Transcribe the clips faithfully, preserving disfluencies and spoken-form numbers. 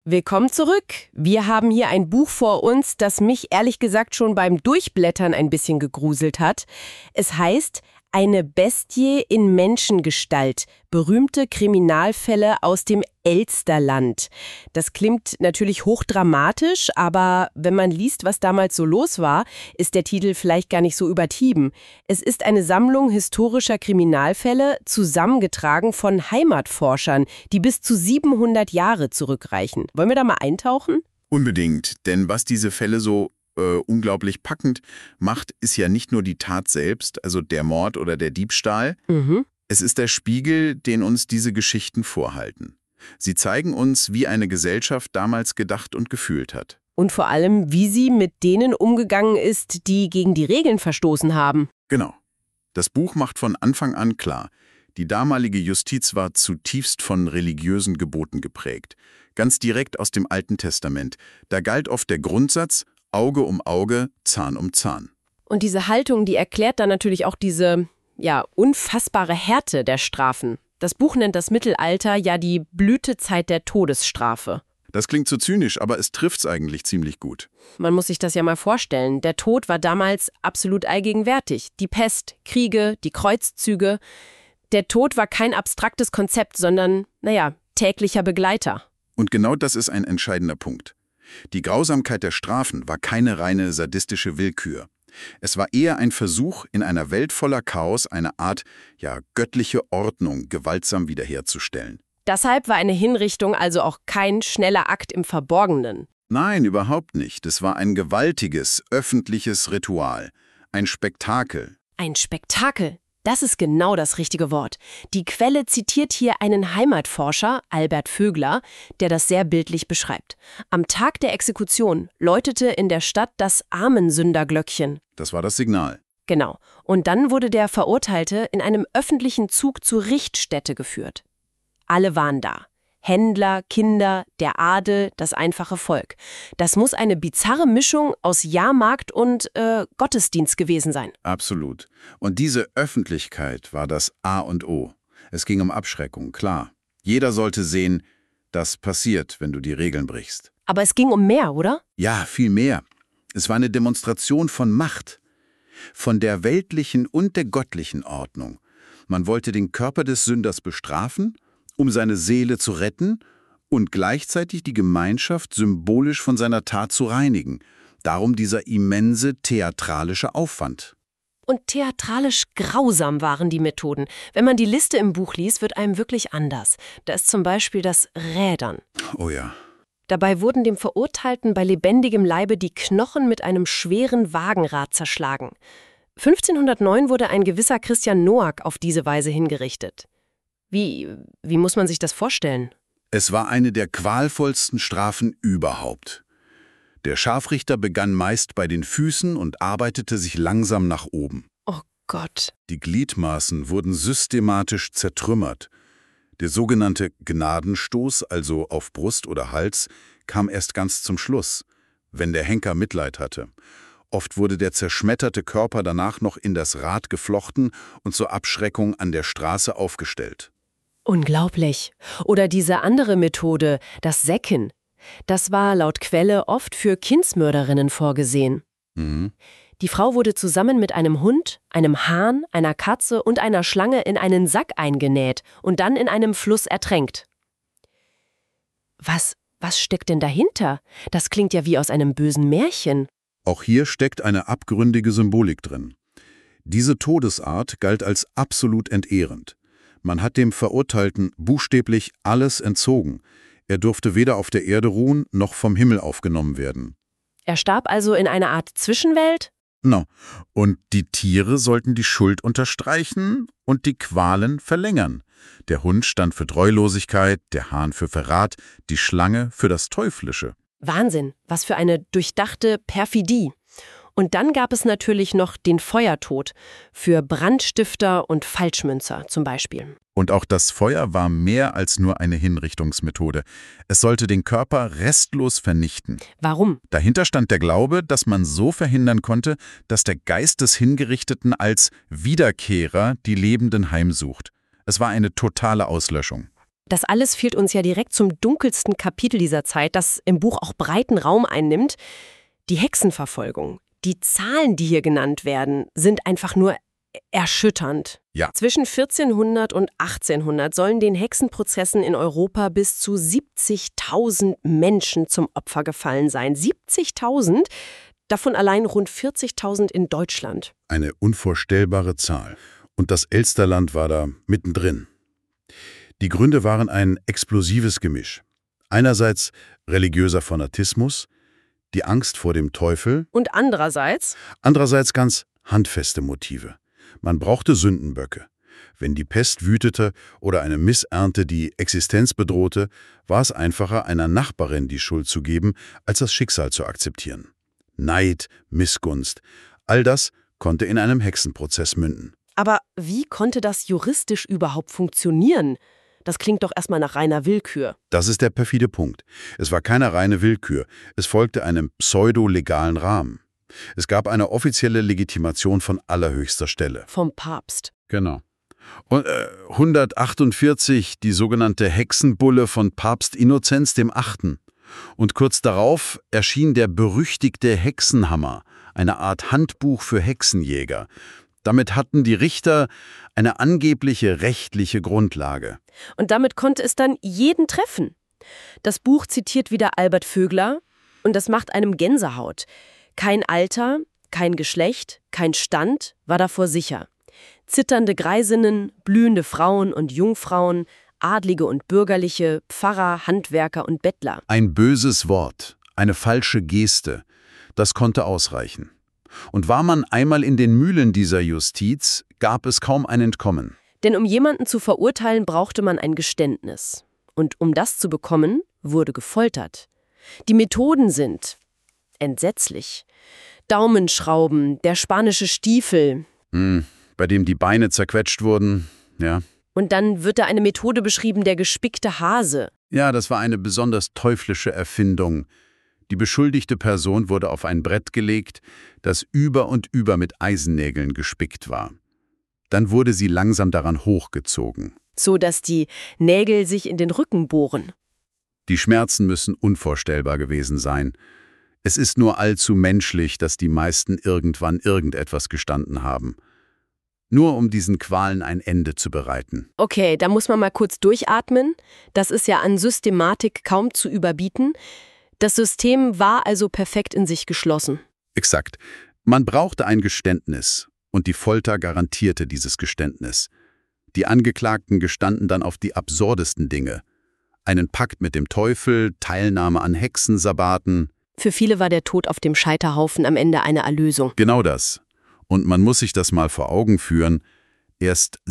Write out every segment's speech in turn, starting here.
Willkommen zurück. Wir haben hier ein Buch vor uns, das mich ehrlich gesagt schon beim Durchblättern ein bisschen gegruselt hat. Es heißt Eine Bestie in Menschengestalt. Berühmte Kriminalfälle aus dem Elsterland. Das klingt natürlich hochdramatisch, aber wenn man liest, was damals so los war, ist der Titel vielleicht gar nicht so übertrieben. Es ist eine Sammlung historischer Kriminalfälle, zusammengetragen von Heimatforschern, die bis zu siebenhundert Jahre zurückreichen. Wollen wir da mal eintauchen? Unbedingt, denn was diese Fälle so äh, unglaublich packend macht, ist ja nicht nur die Tat selbst, also der Mord oder der Diebstahl. Mhm. Es ist der Spiegel, den uns diese Geschichten vorhalten. Sie zeigen uns, wie eine Gesellschaft damals gedacht und gefühlt hat. Und vor allem, wie sie mit denen umgegangen ist, die gegen die Regeln verstoßen haben. Genau. Das Buch macht von Anfang an klar, die damalige Justiz war zutiefst von religiösen Geboten geprägt. Ganz direkt aus dem Alten Testament. Da galt oft der Grundsatz, Auge um Auge, Zahn um Zahn. Und diese Haltung, die erklärt dann natürlich auch diese, ja, unfassbare Härte der Strafen. Das Buch nennt das Mittelalter ja die Blütezeit der Todesstrafe. Das klingt so zynisch, aber es trifft's eigentlich ziemlich gut. Man muss sich das ja mal vorstellen. Der Tod war damals absolut allgegenwärtig. Die Pest, Kriege, die Kreuzzüge. Der Tod war kein abstraktes Konzept, sondern, naja, täglicher Begleiter. Und genau das ist ein entscheidender Punkt. Die Grausamkeit der Strafen war keine reine sadistische Willkür. Es war eher ein Versuch, in einer Welt voller Chaos eine Art, ja, göttliche Ordnung gewaltsam wiederherzustellen. Deshalb war eine Hinrichtung also auch kein schneller Akt im Verborgenen. Nein, überhaupt nicht. Es war ein gewaltiges, öffentliches Ritual. Ein Spektakel. Ein Spektakel. Das ist genau das richtige Wort. Die Quelle zitiert hier einen Heimatforscher, Albert Vögler, der das sehr bildlich beschreibt. Am Tag der Exekution läutete in der Stadt das Armensünderglöckchen. Das war das Signal. Genau. Und dann wurde der Verurteilte in einem öffentlichen Zug zur Richtstätte geführt. Alle waren da. Händler, Kinder, der Adel, das einfache Volk. Das muss eine bizarre Mischung aus Jahrmarkt und äh, Gottesdienst gewesen sein. Absolut. Und diese Öffentlichkeit war das A und O. Es ging um Abschreckung, klar. Jeder sollte sehen, das passiert, wenn du die Regeln brichst. Aber es ging um mehr, oder? Ja, viel mehr. Es war eine Demonstration von Macht. Von der weltlichen und der göttlichen Ordnung. Man wollte den Körper des Sünders bestrafen, um seine Seele zu retten und gleichzeitig die Gemeinschaft symbolisch von seiner Tat zu reinigen. Darum dieser immense theatralische Aufwand. Und theatralisch grausam waren die Methoden. Wenn man die Liste im Buch liest, wird einem wirklich anders. Da ist zum Beispiel das Rädern. Oh ja. Dabei wurden dem Verurteilten bei lebendigem Leibe die Knochen mit einem schweren Wagenrad zerschlagen. fünfzehnhundertneun wurde ein gewisser Christian Noack auf diese Weise hingerichtet. Wie, wie muss man sich das vorstellen? Es war eine der qualvollsten Strafen überhaupt. Der Scharfrichter begann meist bei den Füßen und arbeitete sich langsam nach oben. Oh Gott. Die Gliedmaßen wurden systematisch zertrümmert. Der sogenannte Gnadenstoß, also auf Brust oder Hals, kam erst ganz zum Schluss, wenn der Henker Mitleid hatte. Oft wurde der zerschmetterte Körper danach noch in das Rad geflochten und zur Abschreckung an der Straße aufgestellt. Unglaublich. Oder diese andere Methode, das Säcken. Das war laut Quelle oft für Kindsmörderinnen vorgesehen. Mhm. Die Frau wurde zusammen mit einem Hund, einem Hahn, einer Katze und einer Schlange in einen Sack eingenäht und dann in einem Fluss ertränkt. Was, was steckt denn dahinter? Das klingt ja wie aus einem bösen Märchen. Auch hier steckt eine abgründige Symbolik drin. Diese Todesart galt als absolut entehrend. Man hat dem Verurteilten buchstäblich alles entzogen. Er durfte weder auf der Erde ruhen, noch vom Himmel aufgenommen werden. Er starb also in einer Art Zwischenwelt? No. Und die Tiere sollten die Schuld unterstreichen und die Qualen verlängern. Der Hund stand für Treulosigkeit, der Hahn für Verrat, die Schlange für das Teuflische. Wahnsinn, was für eine durchdachte Perfidie. Und dann gab es natürlich noch den Feuertod für Brandstifter und Falschmünzer zum Beispiel. Und auch das Feuer war mehr als nur eine Hinrichtungsmethode. Es sollte den Körper restlos vernichten. Warum? Dahinter stand der Glaube, dass man so verhindern konnte, dass der Geist des Hingerichteten als Wiederkehrer die Lebenden heimsucht. Es war eine totale Auslöschung. Das alles führt uns ja direkt zum dunkelsten Kapitel dieser Zeit, das im Buch auch breiten Raum einnimmt. Die Hexenverfolgung. Die Zahlen, die hier genannt werden, sind einfach nur erschütternd. Ja. Zwischen vierzehnhundert und achtzehnhundert sollen den Hexenprozessen in Europa bis zu siebzigtausend Menschen zum Opfer gefallen sein. siebzigtausend, davon allein rund vierzigtausend in Deutschland. Eine unvorstellbare Zahl. Und das Elsterland war da mittendrin. Die Gründe waren ein explosives Gemisch. Einerseits religiöser Fanatismus, die Angst vor dem Teufel. Und andererseits? Andererseits ganz handfeste Motive. Man brauchte Sündenböcke. Wenn die Pest wütete oder eine Missernte die Existenz bedrohte, war es einfacher, einer Nachbarin die Schuld zu geben, als das Schicksal zu akzeptieren. Neid, Missgunst, all das konnte in einem Hexenprozess münden. Aber wie konnte das juristisch überhaupt funktionieren? Das klingt doch erstmal nach reiner Willkür. Das ist der perfide Punkt. Es war keine reine Willkür. Es folgte einem pseudo-legalen Rahmen. Es gab eine offizielle Legitimation von allerhöchster Stelle. Vom Papst. Genau. Und äh, hundertachtundvierzig die sogenannte Hexenbulle von Papst Innozenz der Achte. Und kurz darauf erschien der berüchtigte Hexenhammer, eine Art Handbuch für Hexenjäger. Damit hatten die Richter eine angebliche rechtliche Grundlage. Und damit konnte es dann jeden treffen. Das Buch zitiert wieder Albert Vögler und das macht einem Gänsehaut. Kein Alter, kein Geschlecht, kein Stand war davor sicher. Zitternde Greisinnen, blühende Frauen und Jungfrauen, Adlige und Bürgerliche, Pfarrer, Handwerker und Bettler. Ein böses Wort, eine falsche Geste, das konnte ausreichen. Und war man einmal in den Mühlen dieser Justiz, gab es kaum ein Entkommen. Denn um jemanden zu verurteilen, brauchte man ein Geständnis. Und um das zu bekommen, wurde gefoltert. Die Methoden sind entsetzlich. Daumenschrauben, der spanische Stiefel. Hm, bei dem die Beine zerquetscht wurden, ja. Und dann wird da eine Methode beschrieben, der gespickte Hase. Ja, das war eine besonders teuflische Erfindung. Die beschuldigte Person wurde auf ein Brett gelegt, das über und über mit Eisennägeln gespickt war. Dann wurde sie langsam daran hochgezogen. So dass die Nägel sich in den Rücken bohren. Die Schmerzen müssen unvorstellbar gewesen sein. Es ist nur allzu menschlich, dass die meisten irgendwann irgendetwas gestanden haben. Nur um diesen Qualen ein Ende zu bereiten. Okay, da muss man mal kurz durchatmen. Das ist ja an Systematik kaum zu überbieten. Das System war also perfekt in sich geschlossen. Exakt. Man brauchte ein Geständnis und die Folter garantierte dieses Geständnis. Die Angeklagten gestanden dann auf die absurdesten Dinge. Einen Pakt mit dem Teufel, Teilnahme an Hexensabbaten. Für viele war der Tod auf dem Scheiterhaufen am Ende eine Erlösung. Genau das. Und man muss sich das mal vor Augen führen. Erst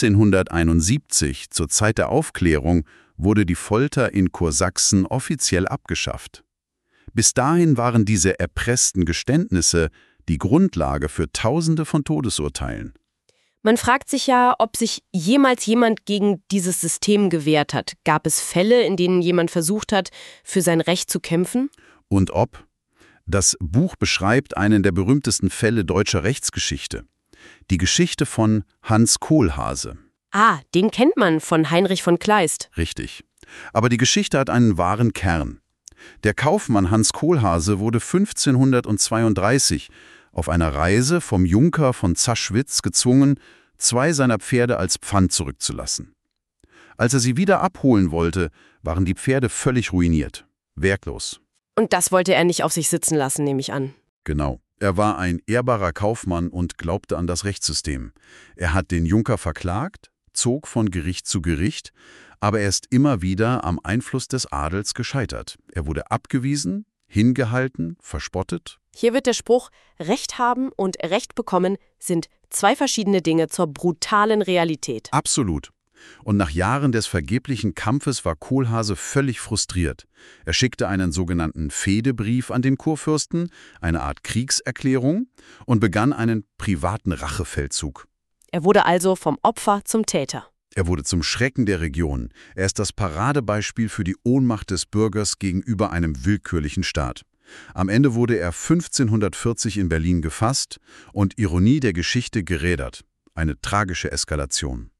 siebzehnhunderteinundsiebzig, zur Zeit der Aufklärung, wurde die Folter in Kursachsen offiziell abgeschafft. Bis dahin waren diese erpressten Geständnisse die Grundlage für Tausende von Todesurteilen. Man fragt sich ja, ob sich jemals jemand gegen dieses System gewehrt hat. Gab es Fälle, in denen jemand versucht hat, für sein Recht zu kämpfen? Und ob? Das Buch beschreibt einen der berühmtesten Fälle deutscher Rechtsgeschichte. Die Geschichte von Hans Kohlhase. Ah, den kennt man von Heinrich von Kleist. Richtig. Aber die Geschichte hat einen wahren Kern. Der Kaufmann Hans Kohlhase wurde fünfzehnhundertzweiunddreißig auf einer Reise vom Junker von Zaschwitz gezwungen, zwei seiner Pferde als Pfand zurückzulassen. Als er sie wieder abholen wollte, waren die Pferde völlig ruiniert, werklos. Und das wollte er nicht auf sich sitzen lassen, nehme ich an. Genau. Er war ein ehrbarer Kaufmann und glaubte an das Rechtssystem. Er hat den Junker verklagt, zog von Gericht zu Gericht, aber er ist immer wieder am Einfluss des Adels gescheitert. Er wurde abgewiesen, hingehalten, verspottet. Hier wird der Spruch, Recht haben und Recht bekommen sind zwei verschiedene Dinge zur brutalen Realität. Absolut. Und nach Jahren des vergeblichen Kampfes war Kohlhase völlig frustriert. Er schickte einen sogenannten Fehdebrief an den Kurfürsten, eine Art Kriegserklärung, und begann einen privaten Rachefeldzug. Er wurde also vom Opfer zum Täter. Er wurde zum Schrecken der Region. Er ist das Paradebeispiel für die Ohnmacht des Bürgers gegenüber einem willkürlichen Staat. Am Ende wurde er fünfzehnhundertvierzig in Berlin gefasst und Ironie der Geschichte gerädert. Eine tragische Eskalation.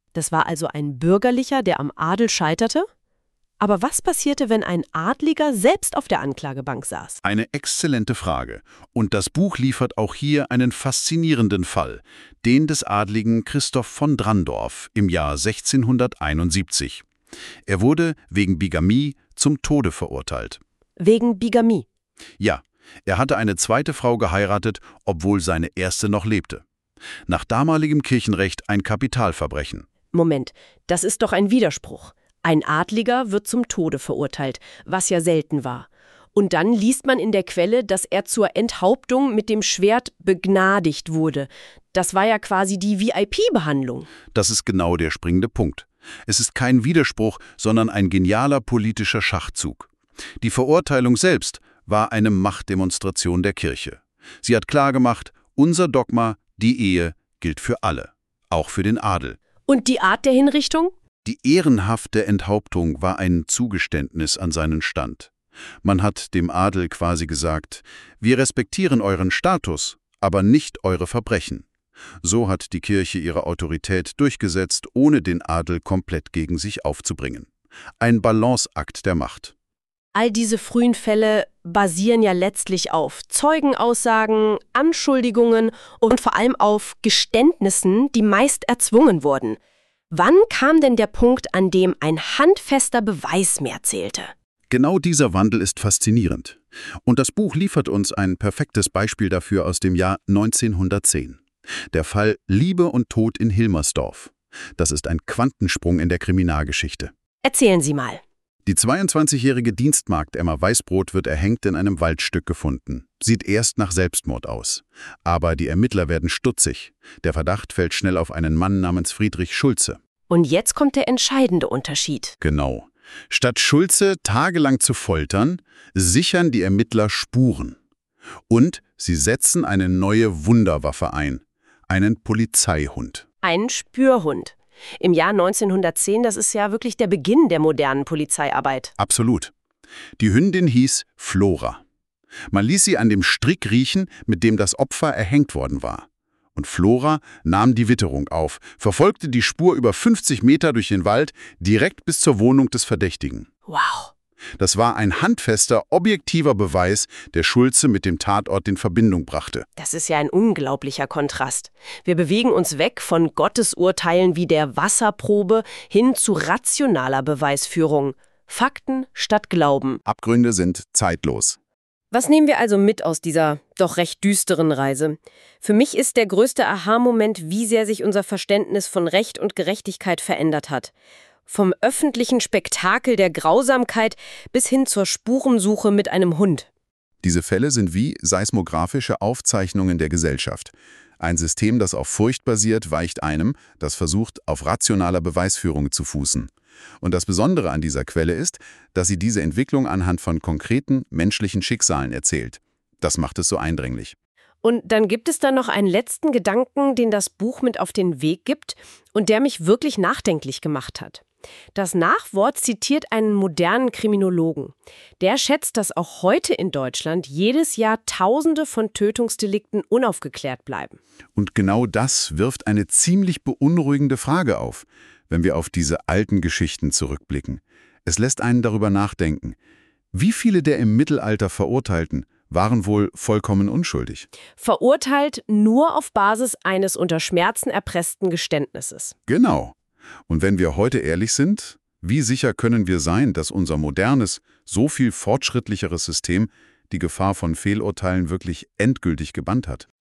Das war also ein Bürgerlicher, der am Adel scheiterte? Aber was passierte, wenn ein Adliger selbst auf der Anklagebank saß? Eine exzellente Frage. Und das Buch liefert auch hier einen faszinierenden Fall, den des Adligen Christoph von Drandorf im Jahr sechzehnhunderteinundsiebzig. Er wurde wegen Bigamie zum Tode verurteilt. Wegen Bigamie? Ja, er hatte eine zweite Frau geheiratet, obwohl seine erste noch lebte. Nach damaligem Kirchenrecht ein Kapitalverbrechen. Moment, das ist doch ein Widerspruch. Ein Adliger wird zum Tode verurteilt, was ja selten war. Und dann liest man in der Quelle, dass er zur Enthauptung mit dem Schwert begnadigt wurde. Das war ja quasi die V I P-Behandlung. Das ist genau der springende Punkt. Es ist kein Widerspruch, sondern ein genialer politischer Schachzug. Die Verurteilung selbst war eine Machtdemonstration der Kirche. Sie hat klargemacht, unser Dogma, die Ehe, gilt für alle, auch für den Adel. Und die Art der Hinrichtung? Die ehrenhafte Enthauptung war ein Zugeständnis an seinen Stand. Man hat dem Adel quasi gesagt, wir respektieren euren Status, aber nicht eure Verbrechen. So hat die Kirche ihre Autorität durchgesetzt, ohne den Adel komplett gegen sich aufzubringen. Ein Balanceakt der Macht. All diese frühen Fälle basieren ja letztlich auf Zeugenaussagen, Anschuldigungen und vor allem auf Geständnissen, die meist erzwungen wurden. Wann kam denn der Punkt, an dem ein handfester Beweis mehr zählte? Genau dieser Wandel ist faszinierend. Und das Buch liefert uns ein perfektes Beispiel dafür aus dem Jahr neunzehnhundertzehn. Der Fall Liebe und Tod in Hilmersdorf. Das ist ein Quantensprung in der Kriminalgeschichte. Erzählen Sie mal. Die zweiundzwanzigjährige Dienstmagd Emma Weißbrot wird erhängt in einem Waldstück gefunden. Sieht erst nach Selbstmord aus. Aber die Ermittler werden stutzig. Der Verdacht fällt schnell auf einen Mann namens Friedrich Schulze. Und jetzt kommt der entscheidende Unterschied. Genau. Statt Schulze tagelang zu foltern, sichern die Ermittler Spuren. Und sie setzen eine neue Wunderwaffe ein. Einen Polizeihund. Ein Spürhund. Im Jahr neunzehnhundertzehn, das ist ja wirklich der Beginn der modernen Polizeiarbeit. Absolut. Die Hündin hieß Flora. Man ließ sie an dem Strick riechen, mit dem das Opfer erhängt worden war. Und Flora nahm die Witterung auf, verfolgte die Spur über fünfzig Meter durch den Wald, direkt bis zur Wohnung des Verdächtigen. Wow. Das war ein handfester, objektiver Beweis, der Schulze mit dem Tatort in Verbindung brachte. Das ist ja ein unglaublicher Kontrast. Wir bewegen uns weg von Gottesurteilen wie der Wasserprobe hin zu rationaler Beweisführung. Fakten statt Glauben. Abgründe sind zeitlos. Was nehmen wir also mit aus dieser doch recht düsteren Reise? Für mich ist der größte Aha-Moment, wie sehr sich unser Verständnis von Recht und Gerechtigkeit verändert hat. Vom öffentlichen Spektakel der Grausamkeit bis hin zur Spurensuche mit einem Hund. Diese Fälle sind wie seismografische Aufzeichnungen der Gesellschaft. Ein System, das auf Furcht basiert, weicht einem, das versucht, auf rationaler Beweisführung zu fußen. Und das Besondere an dieser Quelle ist, dass sie diese Entwicklung anhand von konkreten menschlichen Schicksalen erzählt. Das macht es so eindringlich. Und dann gibt es da noch einen letzten Gedanken, den das Buch mit auf den Weg gibt und der mich wirklich nachdenklich gemacht hat. Das Nachwort zitiert einen modernen Kriminologen. Der schätzt, dass auch heute in Deutschland jedes Jahr Tausende von Tötungsdelikten unaufgeklärt bleiben. Und genau das wirft eine ziemlich beunruhigende Frage auf, wenn wir auf diese alten Geschichten zurückblicken. Es lässt einen darüber nachdenken. Wie viele der im Mittelalter Verurteilten waren wohl vollkommen unschuldig? Verurteilt nur auf Basis eines unter Schmerzen erpressten Geständnisses. Genau. Und wenn wir heute ehrlich sind, wie sicher können wir sein, dass unser modernes, so viel fortschrittlicheres System die Gefahr von Fehlurteilen wirklich endgültig gebannt hat?